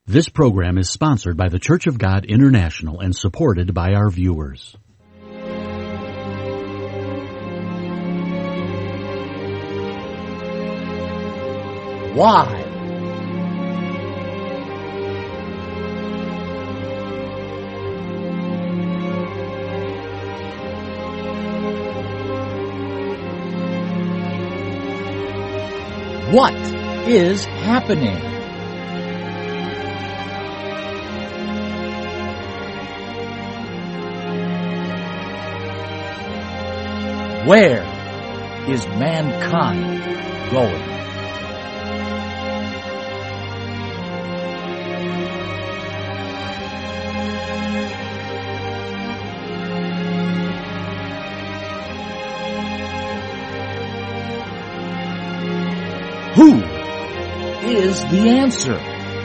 This program is sponsored by the Church of God International and supported by our viewers. Why? What is happening? Where is mankind going? Who is the answer?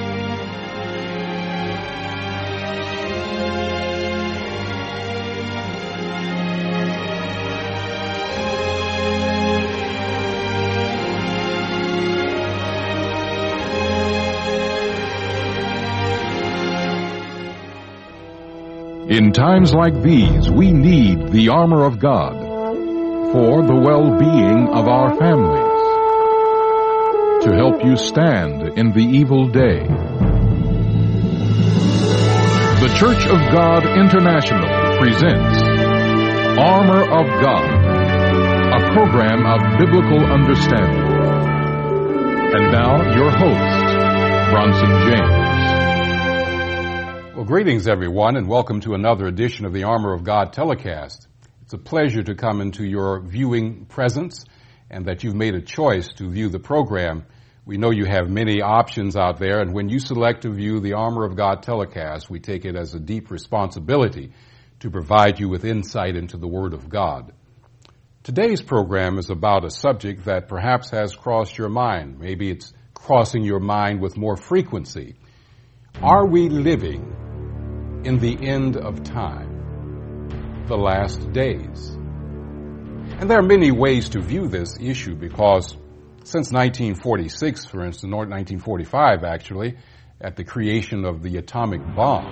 In times like these, we need the armor of God for the well-being of our families, to help you stand in the evil day. The Church of God International presents Armor of God, a program of biblical understanding. And now, your host, Bronson James. Well, greetings, everyone, and welcome to another edition of the Armor of God telecast. It's a pleasure to come into your viewing presence and that you've made a choice to view the program. We know you have many options out there, and when you select to view the Armor of God telecast, we take it as a deep responsibility to provide you with insight into the Word of God. Today's program is about a subject that perhaps has crossed your mind. Maybe it's crossing your mind with more frequency. Are we living in the end of time, the last days? And there are many ways to view this issue because since 1946, for instance, or 1945 actually, at the creation of the atomic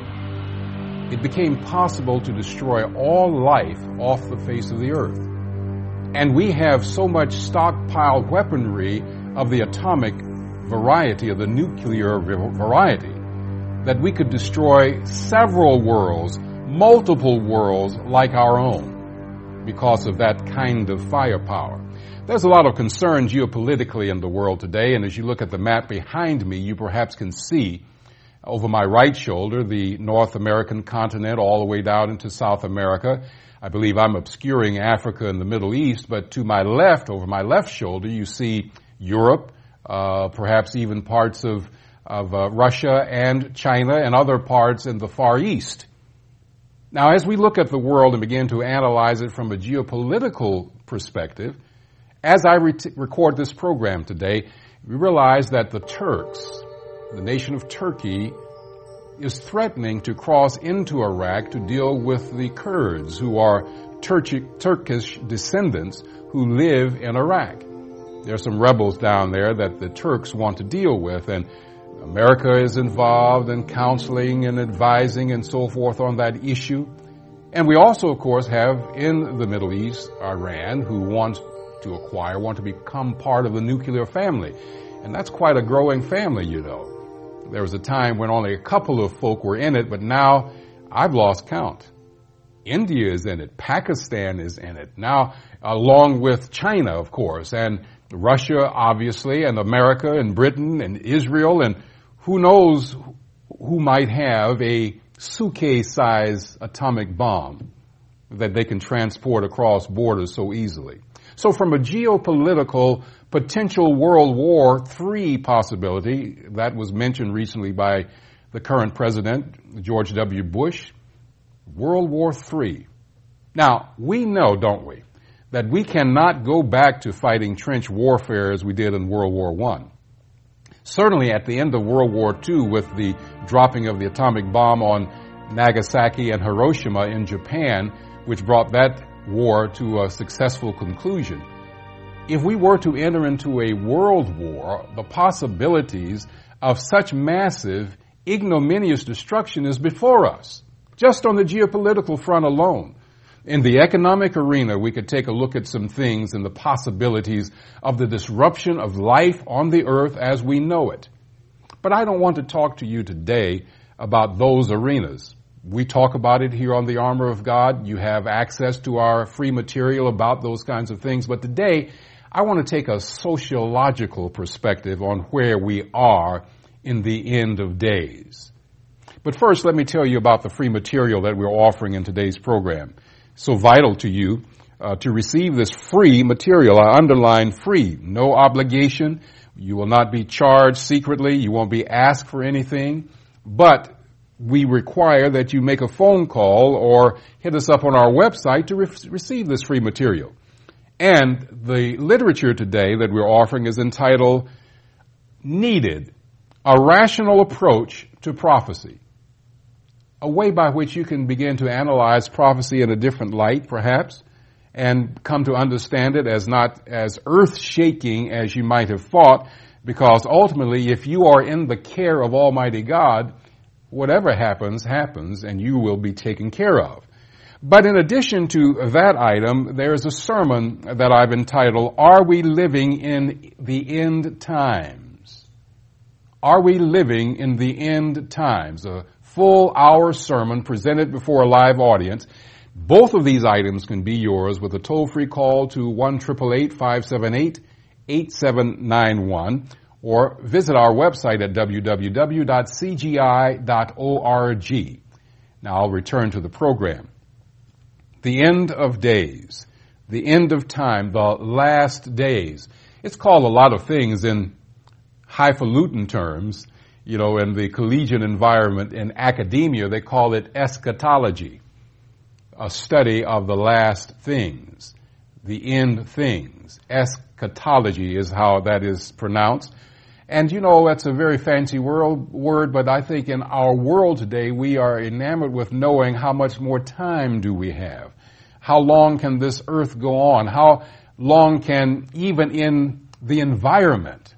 bomb, it became possible to destroy all life off the face of the earth. And we have so much stockpiled weaponry of the atomic variety, of the nuclear variety, that we could destroy several worlds, multiple worlds like our own, because of that kind of firepower. There's a lot of concern geopolitically in the world today, and as you look at the map behind me, you perhaps can see over my right shoulder the North American continent all the way down into South America. I believe I'm obscuring Africa and the Middle East, but to my left, over my left shoulder, you see Europe, perhaps even parts of Russia and China and other parts in the Far East. Now, as we look at the world and begin to analyze it from a geopolitical perspective, as I record this program today, we realize that the Turks, the nation of Turkey, is threatening to cross into Iraq to deal with the Kurds, who are Turkish descendants who live in Iraq. There are some rebels down there that the Turks want to deal with, and America is involved in counseling and advising and so forth on that issue. And we also, of course, have in the Middle East, Iran, who want to become part of the nuclear family. And that's quite a growing family, you know. There was a time when only a couple of folk were in it, but now I've lost count. India is in it. Pakistan is in it. Now, along with China, of course, and Russia, obviously, and America and Britain and Israel, and who knows who might have a suitcase-sized atomic bomb that they can transport across borders so easily. So from a geopolitical potential World War III possibility that was mentioned recently by the current president, George W. Bush, World War III. Now, we know, don't we, that we cannot go back to fighting trench warfare as we did in World War I. Certainly at the end of World War II, with the dropping of the atomic bomb on Nagasaki and Hiroshima in Japan, which brought that war to a successful conclusion. If we were to enter into a world war, the possibilities of such massive ignominious destruction is before us, just on the geopolitical front alone. In the economic arena, we could take a look at some things and the possibilities of the disruption of life on the earth as we know it. But I don't want to talk to you today about those arenas. We talk about it here on the Armor of God. You have access to our free material about those kinds of things. But today, I want to take a sociological perspective on where we are in the end of days. But first, let me tell you about the free material that we're offering in today's program. So vital to you to receive this free material. I underline free, no obligation. You will not be charged secretly. You won't be asked for anything. But we require that you make a phone call or hit us up on our website to receive this free material. And the literature today that we're offering is entitled Needed, a Rational Approach to Prophecy. A way by which you can begin to analyze prophecy in a different light, perhaps, and come to understand it as not as earth-shaking as you might have thought, because ultimately, if you are in the care of Almighty God, whatever happens, happens, and you will be taken care of. But in addition to that item, there is a sermon that I've entitled, Are We Living in the End Times? Are we living in the end times? A full-hour sermon presented before a live audience. Both of these items can be yours with a toll-free call to 1-888-578-8791 or visit our website at www.cgi.org. Now I'll return to the program. The end of days, the end of time, the last days. It's called a lot of things in highfalutin terms. You know, in the collegiate environment, in academia, they call it eschatology, a study of the last things, the end things. Eschatology is how that is pronounced. And you know, that's a very fancy word, but I think in our world today, we are enamored with knowing how much more time do we have? How long can this earth go on? How long can, even in the environment,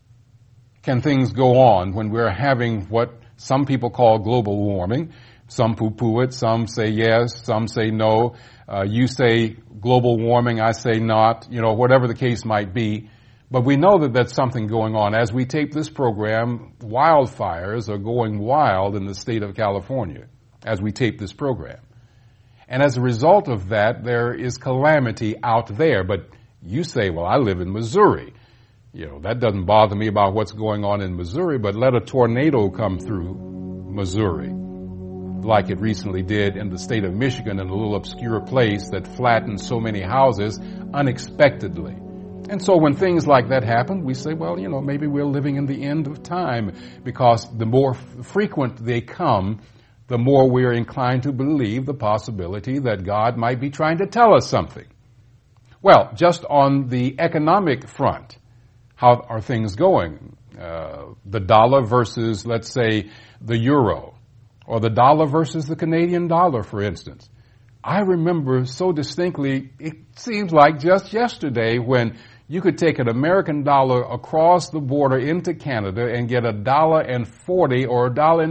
can things go on when we're having what some people call global warming? Some poo-poo it, some say yes, some say no. You say global warming, I say not, you know, whatever the case might be. But we know that that's something going on. As we tape this program, wildfires are going wild in the state of California as we tape this program. And as a result of that, there is calamity out there. But you say, well, I live in Missouri. You know, that doesn't bother me about what's going on in Missouri, but let a tornado come through Missouri, like it recently did in the state of Michigan in a little obscure place that flattened so many houses unexpectedly. And so when things like that happen, we say, well, you know, maybe we're living in the end of time, because the more frequent they come, the more we're inclined to believe the possibility that God might be trying to tell us something. Well, just on the economic front, how are things going? The dollar versus, let's say, the euro, or the dollar versus the Canadian dollar, for instance. I remember so distinctly, it seems like just yesterday, when you could take an American dollar across the border into Canada and get $1.40 or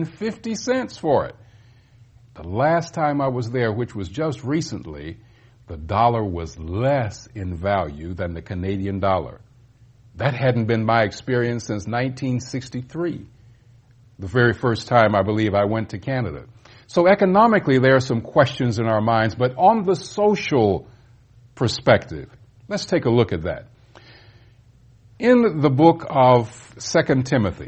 $1.50 for it. The last time I was there, which was just recently, the dollar was less in value than the Canadian dollar. That hadn't been my experience since 1963, the very first time I believe I went to Canada. So economically, there are some questions in our minds, but on the social perspective, let's take a look at that. In the book of 2 Timothy,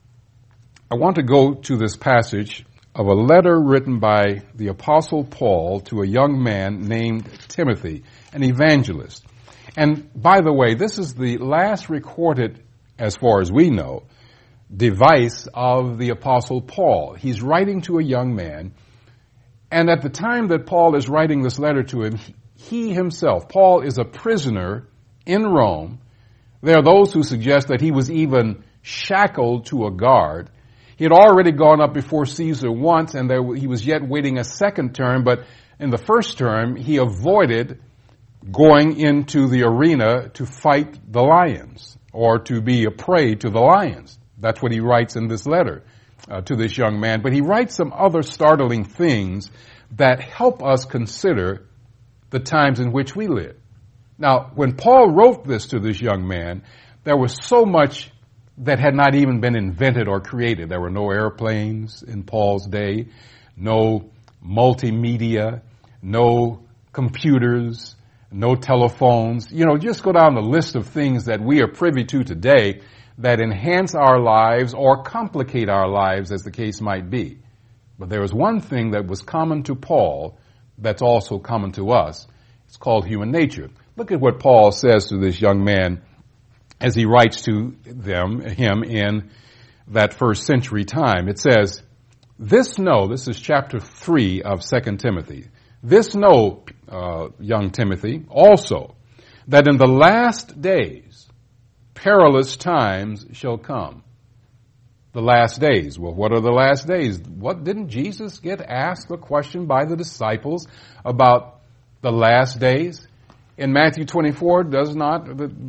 I want to go to this passage of a letter written by the Apostle Paul to a young man named Timothy, an evangelist. And by the way, this is the last recorded, as far as we know, device of the Apostle Paul. He's writing to a young man, and at the time that Paul is writing this letter to him, he himself, Paul, is a prisoner in Rome. There are those who suggest that he was even shackled to a guard. He had already gone up before Caesar once, and he was yet waiting a second term, but in the first term, he avoided going into the arena to fight the lions or to be a prey to the lions. That's what he writes in this letter. to this young man, but he writes some other startling things that help us consider the times in which we live. Now, when Paul wrote this to this young man, there was so much that had not even been invented or created. There were no airplanes in Paul's day, no multimedia, no computers, no telephones. You know, just go down the list of things that we are privy to today that enhance our lives or complicate our lives, as the case might be. But there was one thing that was common to Paul that's also common to us. It's called human nature. Look at what Paul says to this young man as he writes to him in that first century time. It says, this is chapter 3 of 2 Timothy. This know, young Timothy, also, that in the last days, perilous times shall come. The last days. Well, what are the last days? Didn't Jesus get asked a question by the disciples about the last days? In Matthew 24, do not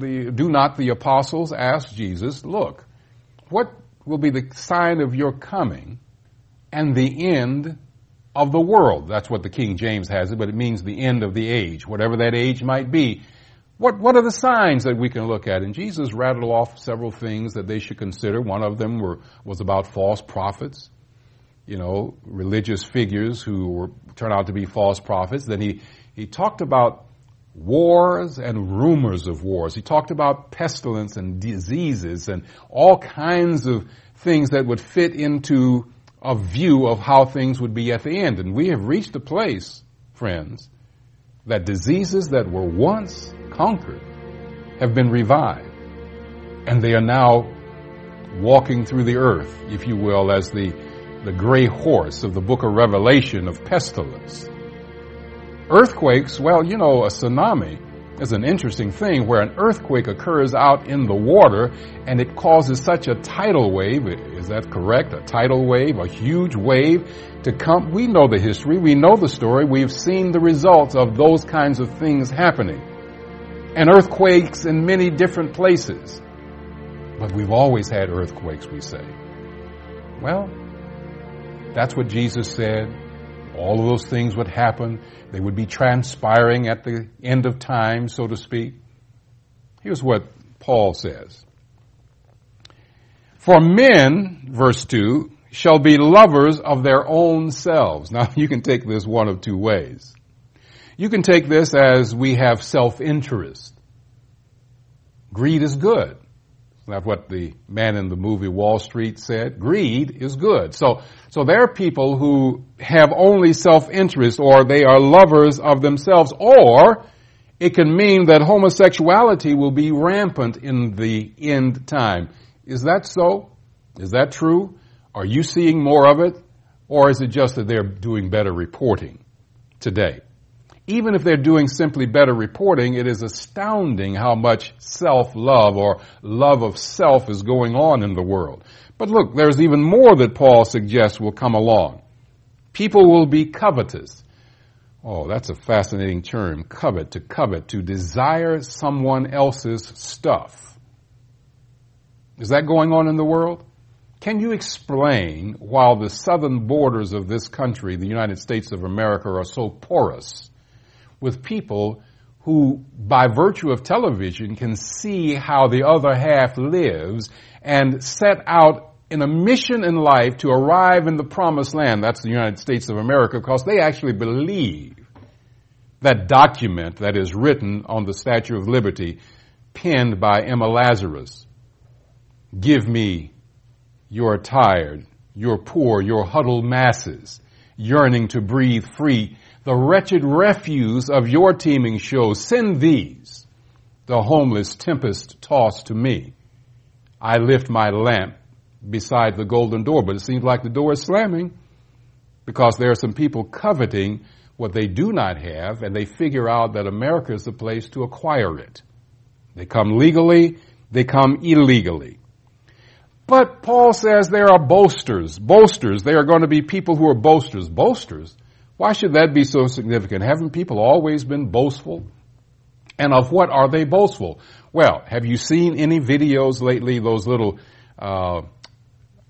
the apostles ask Jesus, look, what will be the sign of your coming and the end of the world? That's what the King James has it, but it means the end of the age, whatever that age might be. What are the signs that we can look at? And Jesus rattled off several things that they should consider. One of them was about false prophets, religious figures who turn out to be false prophets. Then he talked about wars and rumors of wars. He talked about pestilence and diseases and all kinds of things that would fit into a view of how things would be at the end. And we have reached a place, friends, that diseases that were once conquered have been revived. And they are now walking through the earth, if you will, as the gray horse of the book of Revelation of pestilence. Earthquakes, a tsunami is an interesting thing where an earthquake occurs out in the water and it causes such a tidal wave. Is that correct? A tidal wave, a huge wave to come. We know the history. We know the story. We've seen the results of those kinds of things happening. And earthquakes in many different places. But we've always had earthquakes, we say. Well, that's what Jesus said. All of those things would happen. They would be transpiring at the end of time, so to speak. Here's what Paul says. For men, verse 2, shall be lovers of their own selves. Now, you can take this one of two ways. You can take this as we have self-interest. Greed is good. That's what the man in the movie Wall Street said. Greed is good. So there are people who have only self-interest, or they are lovers of themselves, or it can mean that homosexuality will be rampant in the end time. Is that so? Is that true? Are you seeing more of it? Or is it just that they're doing better reporting today? Even if they're doing simply better reporting, it is astounding how much self-love or love of self is going on in the world. But look, there's even more that Paul suggests will come along. People will be covetous. Oh, that's a fascinating term, covet, to desire someone else's stuff. Is that going on in the world? Can you explain why the southern borders of this country, the United States of America, are so porous with people who, by virtue of television, can see how the other half lives and set out in a mission in life to arrive in the promised land? That's the United States of America, because they actually believe that document that is written on the Statue of Liberty, penned by Emma Lazarus. Give me your tired, your poor, your huddled masses, yearning to breathe free, the wretched refuse of your teeming shows. Send these, the homeless tempest tossed to me. I lift my lamp beside the golden door, but it seems like the door is slamming because there are some people coveting what they do not have, and they figure out that America is the place to acquire it. They come legally, they come illegally. But Paul says there are boasters. Boasters. They are going to be people who are boasters. Boasters? Why should that be so significant? Haven't people always been boastful? And of what are they boastful? Well, have you seen any videos lately, those little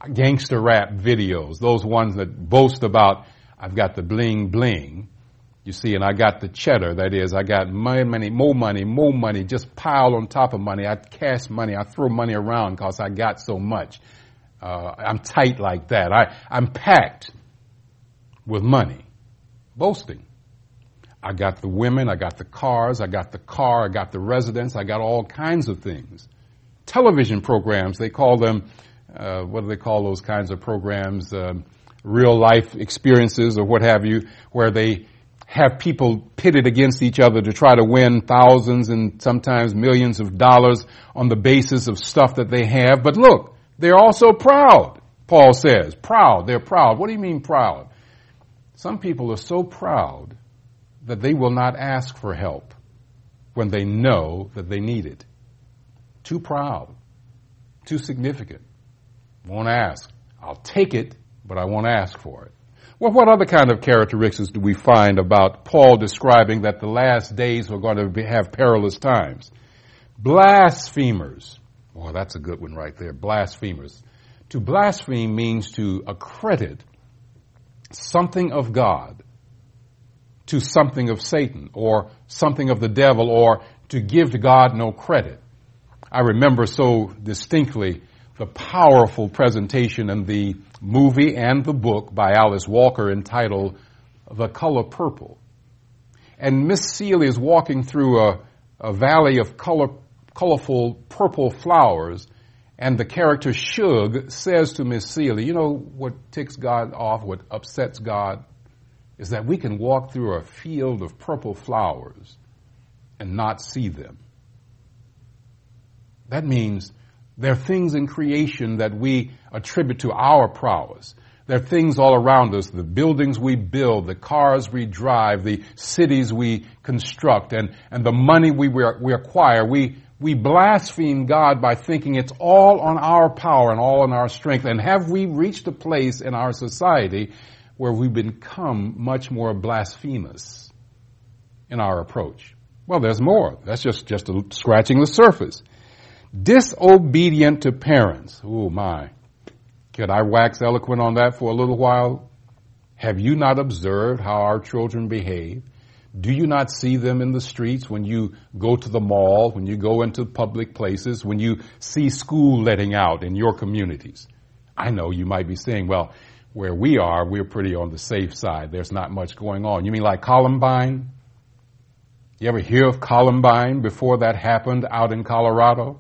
gangster rap videos, those ones that boast about, I've got the bling bling, you see, and I got the cheddar, that is, I got more money, just pile on top of money. I cash money, I throw money around because I got so much. I'm tight like that. I'm packed with money. Boasting. I got the women, I got the cars, I got the car, I got the residence, I got all kinds of things. Television programs, they call them, what do they call those kinds of programs? Real life experiences or what have you, where they have people pitted against each other to try to win thousands and sometimes millions of dollars on the basis of stuff that they have. But look, they're also proud, Paul says. Proud, they're proud. What do you mean proud? Some people are so proud that they will not ask for help when they know that they need it. Too proud, too significant. Won't ask. I'll take it, but I won't ask for it. Well, what other kind of characteristics do we find about Paul describing that the last days were going to have perilous times? Blasphemers. Well, that's a good one right there. Blasphemers. To blaspheme means to accredit something of God to something of Satan or something of the devil, or to give to God no credit. I remember so distinctly the powerful presentation in the movie and the book by Alice Walker entitled The Color Purple. And Miss Celia is walking through a valley of colorful purple flowers, and the character Shug says to Miss Celia, you know what ticks God off, what upsets God, is that we can walk through a field of purple flowers and not see them. That means there are things in creation that we attribute to our prowess. There are things all around us, the buildings we build, the cars we drive, the cities we construct, and the money we acquire. We blaspheme God by thinking it's all on our power and all on our strength. And have we reached a place in our society where we've become much more blasphemous in our approach? Well, there's more. That's just scratching the surface. Disobedient to parents. Oh, my. Could I wax eloquent on that for a little while? Have you not observed how our children behave? Do you not see them in the streets when you go to the mall, when you go into public places, when you see school letting out in your communities? I know you might be saying, well, where we are, we're pretty on the safe side. There's not much going on. You mean like Columbine? You ever hear of Columbine before that happened out in Colorado?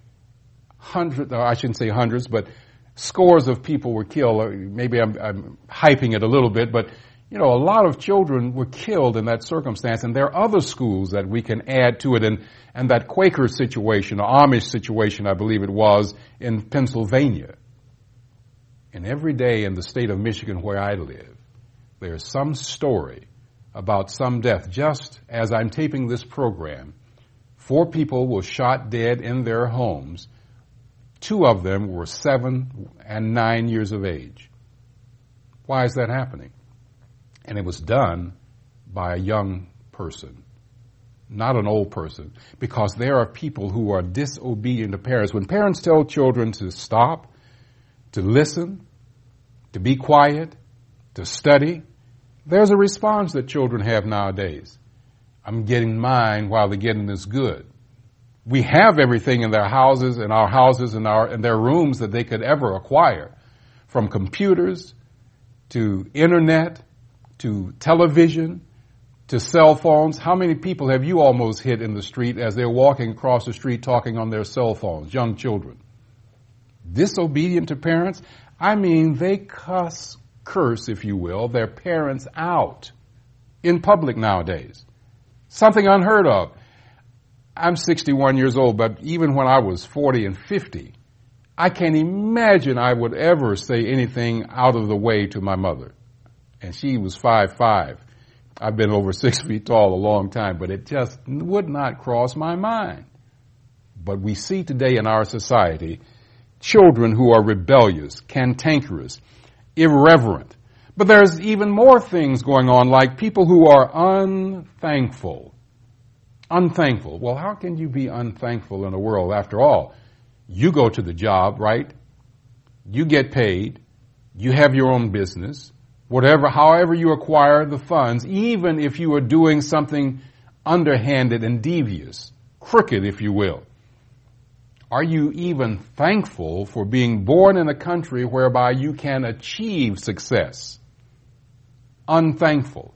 I shouldn't say hundreds, but scores of people were killed. Maybe I'm hyping it a little bit, but you know, a lot of children were killed in that circumstance, and there are other schools that we can add to it, and that Quaker situation, or Amish situation, I believe it was, in Pennsylvania. And every day in the state of Michigan where I live, there's some story about some death. Just as I'm taping this program, 4 people were shot dead in their homes. 2 of them were 7 and 9 years of age. Why is that happening? And it was done by a young person, not an old person, because there are people who are disobedient to parents. When parents tell children to stop, to listen, to be quiet, to study, there's a response that children have nowadays. I'm getting mine while the getting is good. We have everything in their houses, in our houses, in their rooms that they could ever acquire, from computers to internet to television to cell phones. How many people have you almost hit in the street as they're walking across the street talking on their cell phones, young children? Disobedient to parents? I mean, they curse, if you will, their parents out in public nowadays. Something unheard of. I'm 61 years old, but even when I was 40 and 50, I can't imagine I would ever say anything out of the way to my mother. And she was 5'5". I've been over 6 feet tall a long time, but it just would not cross my mind. But we see today in our society children who are rebellious, cantankerous, irreverent. But there's even more things going on, like people who are unthankful. Unthankful. Well, how can you be unthankful in a world? After all, you go to the job, right? you get paid, you have your own business, however you acquire the funds, even if you are doing something underhanded and devious, crooked, if you will. Are you even thankful for being born in a country whereby you can achieve success? Unthankful,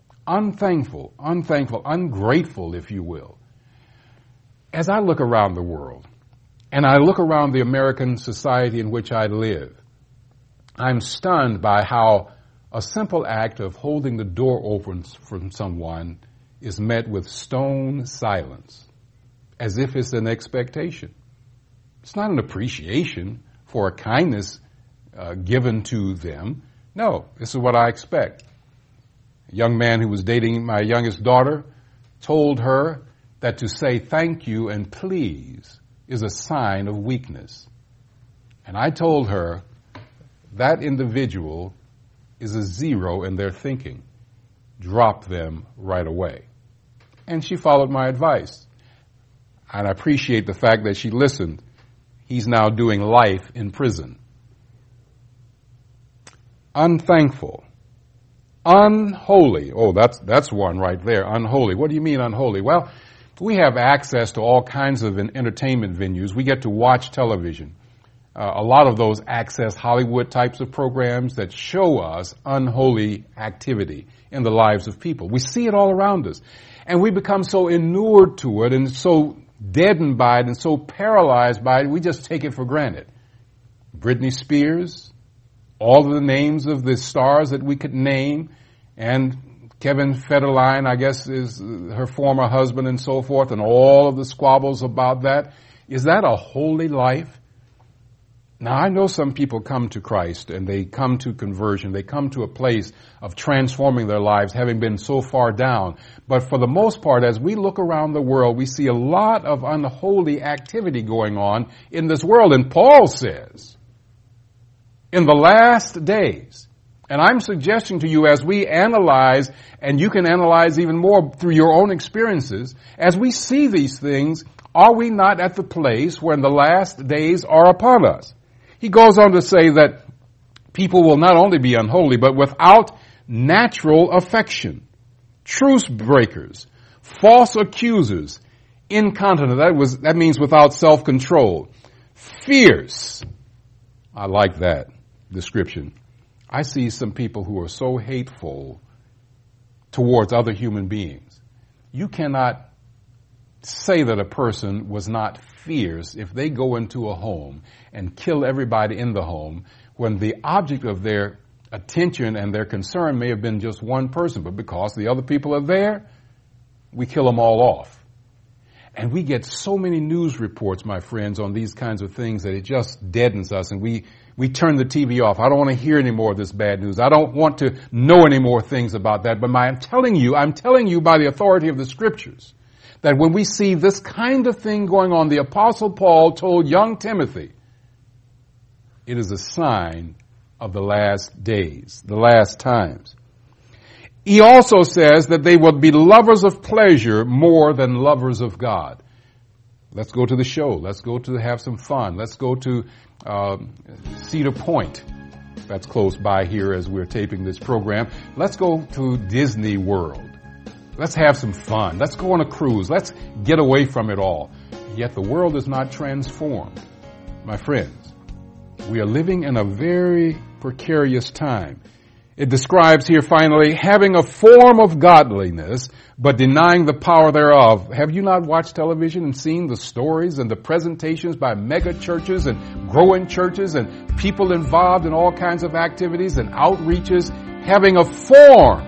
ungrateful, if you will. As I look around the world, and I look around the American society in which I live, I'm stunned by how a simple act of holding the door open for someone is met with stone silence, as if it's an expectation. It's not an appreciation for a kindness given to them. No, this is what I expect. A young man who was dating my youngest daughter told her that to say thank you and please is a sign of weakness. And I told her that individual is a zero in their thinking. Drop them right away. And she followed my advice. And I appreciate the fact that she listened. He's now doing life in prison. Unthankful. Unholy. Oh, that's one right there. Unholy. What do you mean unholy? Well, we have access to all kinds of entertainment venues. We get to watch television. A lot of those access Hollywood types of programs that show us unholy activity in the lives of people. We see it all around us. And we become so inured to it and so deadened by it and so paralyzed by it, we just take it for granted. Britney Spears, all of the names of the stars that we could name, and Kevin Federline, I guess, is her former husband and so forth, and all of the squabbles about that. Is that a holy life? Now, I know some people come to Christ and they come to conversion. They come to a place of transforming their lives, having been so far down. But for the most part, as we look around the world, we see a lot of unholy activity going on in this world. And Paul says, in the last days, and I'm suggesting to you as we analyze, and you can analyze even more through your own experiences, as we see these things, are we not at the place where the last days are upon us? He goes on to say that people will not only be unholy, but without natural affection, truce breakers, false accusers, incontinent. That means without self-control, fierce. I like that description. I see some people who are so hateful towards other human beings. You cannot say that a person was not fierce if they go into a home and kill everybody in the home when the object of their attention and their concern may have been just one person, but because the other people are there, we kill them all off. And we get so many news reports, my friends, on these kinds of things that it just deadens us and we turn the TV off. I don't want to hear any more of this bad news. I don't want to know any more things about that. But I'm telling you by the authority of the scriptures that when we see this kind of thing going on, the Apostle Paul told young Timothy, it is a sign of the last days, the last times. He also says that they will be lovers of pleasure more than lovers of God. Let's go to the show. Let's go to have some fun. Let's go to Cedar Point. That's close by here as we're taping this program. Let's go to Disney World. Let's have some fun. Let's go on a cruise. Let's get away from it all. Yet the world is not transformed. My friends, we are living in a very precarious time. It describes here finally having a form of godliness, but denying the power thereof. Have you not watched television and seen the stories and the presentations by mega churches and growing churches and people involved in all kinds of activities and outreaches, having a form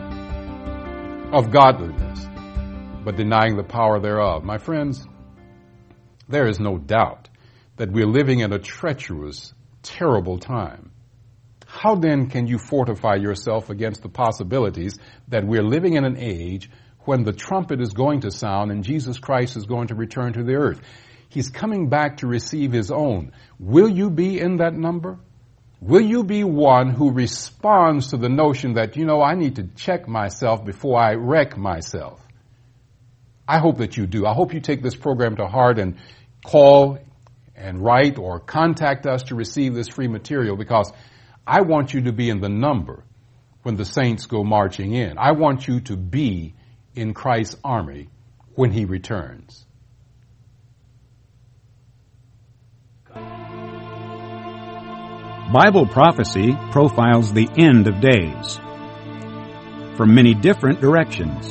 of godliness, but denying the power thereof? My friends, there is no doubt that we're living in a treacherous, terrible time. How then can you fortify yourself against the possibilities that we're living in an age when the trumpet is going to sound and Jesus Christ is going to return to the earth? He's coming back to receive his own. Will you be in that number? Will you be one who responds to the notion that, I need to check myself before I wreck myself? I hope that you do. I hope you take this program to heart and call and write or contact us to receive this free material, because I want you to be in the number when the saints go marching in. I want you to be in Christ's army when he returns. Bible prophecy profiles the end of days from many different directions.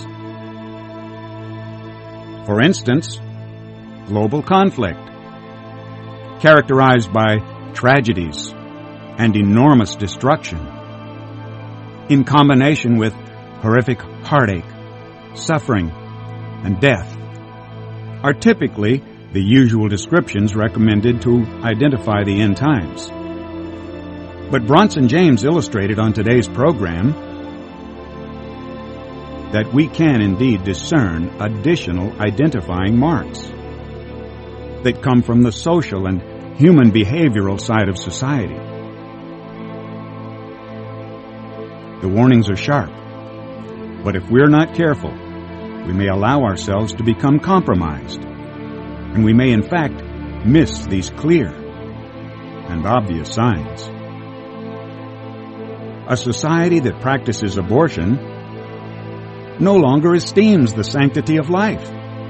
For instance, global conflict, characterized by tragedies and enormous destruction, in combination with horrific heartache, suffering, and death, are typically the usual descriptions recommended to identify the end times. But Bronson James illustrated on today's program that we can indeed discern additional identifying marks that come from the social and human behavioral side of society. The warnings are sharp, but if we're not careful, we may allow ourselves to become compromised, and we may in fact miss these clear and obvious signs. A society that practices abortion no longer esteems the sanctity of life,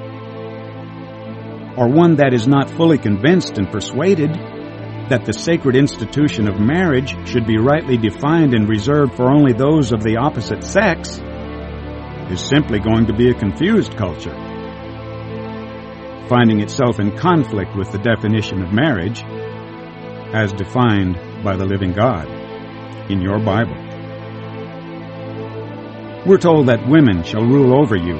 or one that is not fully convinced and persuaded that the sacred institution of marriage should be rightly defined and reserved for only those of the opposite sex is simply going to be a confused culture, finding itself in conflict with the definition of marriage as defined by the living God in your Bible. We're told that women shall rule over you,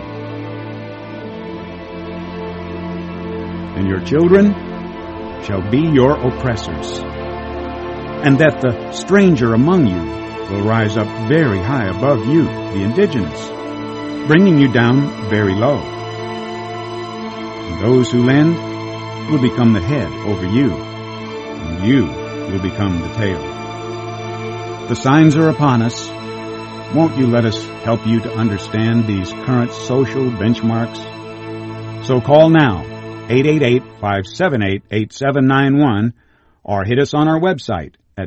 and your children shall be your oppressors, and that the stranger among you will rise up very high above you, the indigenous, bringing you down very low. And those who lend will become the head over you, and you will become the tail. The signs are upon us. Won't you let us help you to understand these current social benchmarks? So call now, 888-578-8791, or hit us on our website at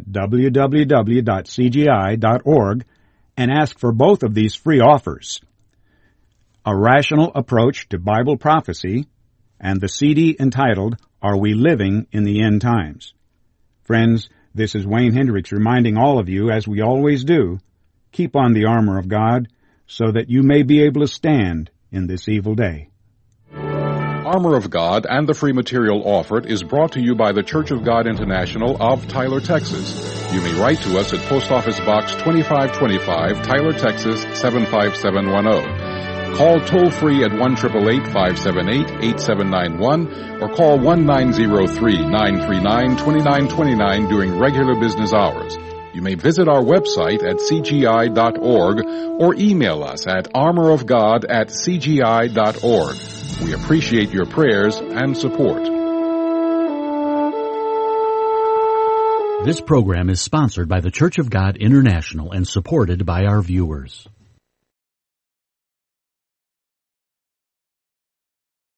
www.cgi.org and ask for both of these free offers: A Rational Approach to Bible Prophecy and the CD entitled, Are We Living in the End Times? Friends, this is Wayne Hendricks reminding all of you, as we always do, keep on the armor of God so that you may be able to stand in this evil day. Armor of God and the free material offered is brought to you by the Church of God International of Tyler, Texas. You may write to us at Post Office Box 2525, Tyler, Texas 75710. Call toll-free at 1-888-578-8791 or call 1-903-939-2929 during regular business hours. You may visit our website at cgi.org or email us at armorofgod@cgi.org. We appreciate your prayers and support. This program is sponsored by the Church of God International and supported by our viewers.